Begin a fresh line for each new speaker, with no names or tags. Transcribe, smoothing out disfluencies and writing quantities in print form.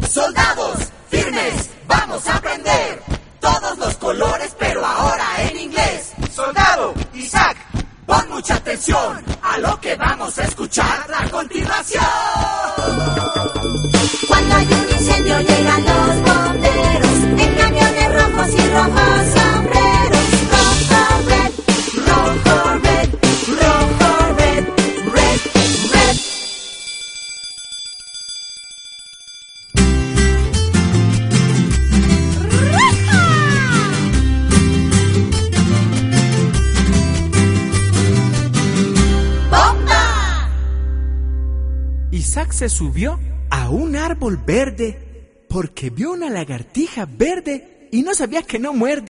Soldados, firmes, vamos a aprender todos los colores, pero ahora en inglés.
Soldado, Isaac,
pon mucha atención a lo que vamos a escuchar a continuación.
Cuando hay un incendio llegan los bomberos en camiones rojos y rojos sombreros. Rojo, red, rojo, red, rojo, red, red, red. ¡Bomba!
Isaac se subió a un árbol verde porque vio una lagartija verde y no sabía que no muerde.